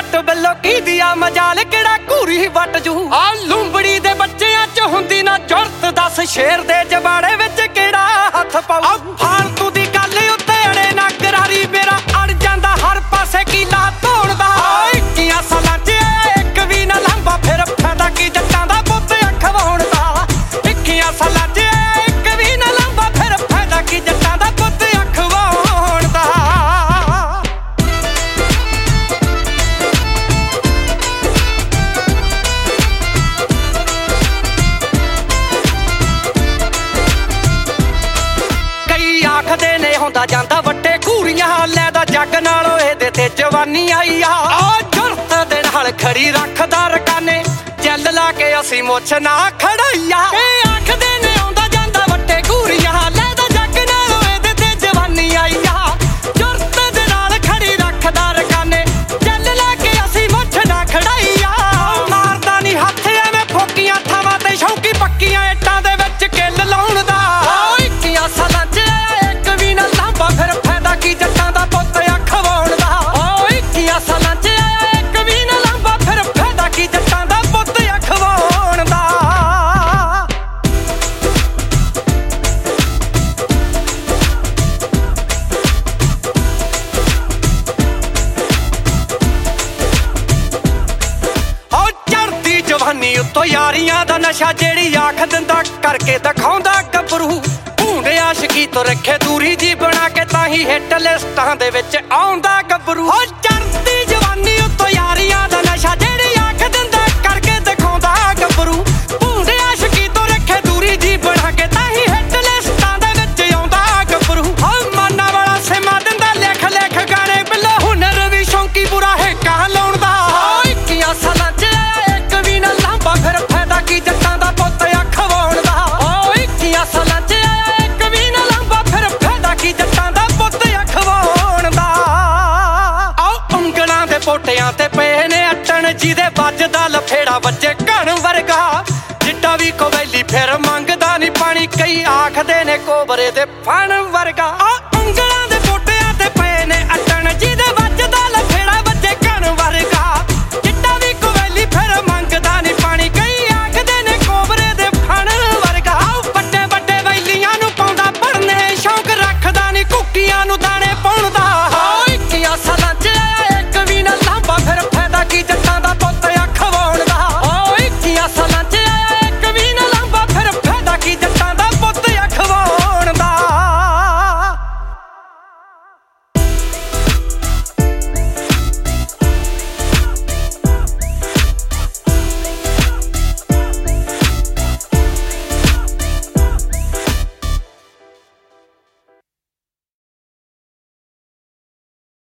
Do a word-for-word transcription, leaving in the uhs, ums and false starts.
ਜੱਟ ਵੱਲੋਂ ਕੀਦੀ ਆ ਮਜਾਲ ਕਿਹੜਾ ਘੂਰੀ ਵੱਟ ਜੂ ਆ ਲੂੰਬੜੀ ਦੇ ਬੱਚਿਆਂ ਚ ਹੁੰਦੀ ਨਾ ਜੁਰਤ ਦੱਸ ਸ਼ੇਰ ਦੇ ਜਬਾੜੇ ਵਿੱਚ ਕਿਹੜਾ ਹੱਥ ਪਾਉ ਫਾਲਤੂ ਦੀ ਗੱਲ ਉੱਤੇ ਅੜੇ ਨਾ ਕਰਾਰੀ ਮੇਰਾ ਅੜ ਜਾਂਦਾ ਹਰ ਪਾਸੇ ਕੀਲਾ ਧੋਣਦਾ ਇੱਕੀਆਂ ਸਾਲਾਂ ਚ ਇੱਕ ਵੀ ਨਾ ਲੰਬਾ ਫਿਰ ਫਾਇਦਾ ਕੀ ਜੱਟਾਂ ਦਾ ਪੁੱਤ ਅਖਵਾਉਣ ਦਾ ਇੱਕੀਆਂ ਸਾਲਾਂ ਚ ਇੱਕ ਵੀ ਨਾ ਲੰਬਾ ਫਿਰ ਫਾਇਦਾ ਕੀ ਜੱਟਾਂ ਦਾ ਪੁੱਤ ਅਖਵਾਉਣ ਦਾ ਕਈ ਆਖਦੇ ਨੇ ਹੁੰਦਾ ਜਾਂਦਾ ਵੱਟੇ ਘੂਰੀਆਂ ਲੈ ਦਾ ਜੱਗ ਨਾਲੋਂ ਇਹਦੇ ਤੇ ਜਵਾਨੀ ਆਈ ਆ ਆ ਜੁਰਤ ਦੇ ਨਾਲ ਖੜੀ ਰੱਖਦਾ ਰਕਾਨੇ ਚੱਲ ਲਾ ਕੇ ਅਸੀਂ ਮੁੱਛ ਨਾ ਖੜਾਈਆ ਇਹ ਆਖਦੇ ਨੇ ਆਉਂਦਾ ਜਾਂਦਾ ਵੱਟੇ ਘੂਰੀਆਂ ਲੈ ਦਾ ਜੱਗ ਨਾਲੋਂ ਇਹਦੇ ਤੇ ਜਵਾਨੀ ਆਈ ਆ ਜੁਰਤ ਦੇ ਨਾਲ ਖੜੀ ਰੱਖਦਾ ਰਕਾਨੇ ਚੱਲ ਲਾ ਕੇ ਅਸੀਂ ਮੁੱਛ ਨਾ ਖੜਾਈਆ ਮਾਰਦਾ ਨਹੀਂ ਹੱਥ ਐਵੇਂ ਫੋਕੀਆਂ ਥਾਵਾਂ ਤੇ ਸ਼ੌਂਕੀ ਪੱਕੀਆਂ ਇੱਟਾਂ ਦੇ ਵਿੱਚ ਕਿੱਲ ਲਾਉਣ ਦਾ ਇੱਕੀਆਂ ਸਾਲਾਂ ਚ ਇੱਕ ਵੀ ਨਾ ਲਾਂਬਾ ਫਿਰ ਫਾਇਦਾ ਕੀ ਜੱਟਾਂ ਦਾ ਪੁੱਤ ਅਖਵਾਉਣ ਦਾ ਓ ਇੱਕੀਆਂ ਸਾਲਾਂ ਚ ਇੱਕ ਵੀ ਨਾ ਲਾਂਬਾ ਫਿਰ ਫਾਇਦਾ ਕੀ ਜੱਟਾਂ ਦਾ ਪੁੱਤ ਅਖਵਾਉਣ ਦਾ ਓ ਚੜ੍ਹਦੀ ਜਵਾਨੀ ਉੱਤੋਂ ਯਾਰੀਆਂ ਦਾ ਨਸ਼ਾ ਜਿਹੜੀ ਆਖ ਦਿੰਦਾ ਕਰਕੇ ਦਿਖਾਉਂਦਾ ਗੱਭਰੂ ਭੂੰਡੇ ਆਸ਼ਕੀ ਤੋਂ ਰੱਖੇ ਦੂਰੀ ਜੀ ਬਣਾ ਕੇ ਤਾਂ ਹੀ ਹਿੱਟ ਲਿਸਟਾਂ ਦੇ ਵਿੱਚ ਆਉਂਦਾ ਗੱਭਰੂ ਓ ਚੜ੍ਹਦੀ ਜਵਾਨੀ ਉੱਤੋਂ ਯਾਰੀਆਂ ਦਾ ਨਸ਼ਾ ਜਿਹੜੀ ਆਖ ਦਿੰਦਾ ਕਰਕੇ ਦਿਖਾਉਂਦਾ ਗੱਭਰੂ ਭੂੰਡੇ ਆਸ਼ਕੀ ਤੋਂ ਰੱਖੇ ਦੂਰੀ ਜੀ ਬਣਾ ਕੇ ਤਾਂ ਹੀ ਹਿੱਟ ਲਿਸਟਾਂ ਦੇ ਵਿੱਚ ਆਉਂਦਾ ਗੱਭਰੂ ਓ ਮਾਨਾ ਵਾਲਾ ਸਿਮਾ ਦਿੰਦਾ ਲਿਖ ਲਿਖ ਗਾਣੇ ਬਿੱਲੋ ਹੁਨਰ ਵੀ ਸ਼ੌਂਕੀ ਬੁਰਾ ਹੈ ਕਹਾਂ ਲਾਉਣ ਦਾ ਓ ਇੱਕੀਆਂ ਸਾਲਾਂ ਚ ਇੱਕ ਵੀ ਨਾ ਲਾਂਬਾ ਫਿਰ ਫਾਇਦਾ ਕੀ ਜੱਟਾਂ ਦਾ ਪੁੱਤ ਅਖਵਾਉਣ ਦਾ ਓ ਇੱਕੀਆਂ ਸਾਲਾਂ ਚ ਇੱਕ ਵੀ ਨਾ ਲਾਂਬਾ ਫਿਰ ਫਾਇਦਾ ਕੀ ਜੱਟਾਂ ਦਾ ਪੁੱਤ ਅਖਵਾਉਣ ਦਾ ਆਓ ਉਂਗਲਾਂ ਦੇ ਪੋਟਿਆਂ ਤੇ ਪਏ ਨੇ ਅੱਟਣ ਜਿਹਦੇ ਵੱਜਦਾ ਲਫੇੜਾ ਵੱਜੇ ਘਣ ਵਰਗਾ ਜਿੱਡਾ ਵੀ ਕੋਵੈਲੀ ਫਿਰ ਮੰਗਦਾ ਨਹੀਂ ਪਾਣੀ ਕਈ ਆਖਦੇ ਨੇ ਕੋਬਰੇ ਦੇ ਫਣ ਵਰਗਾ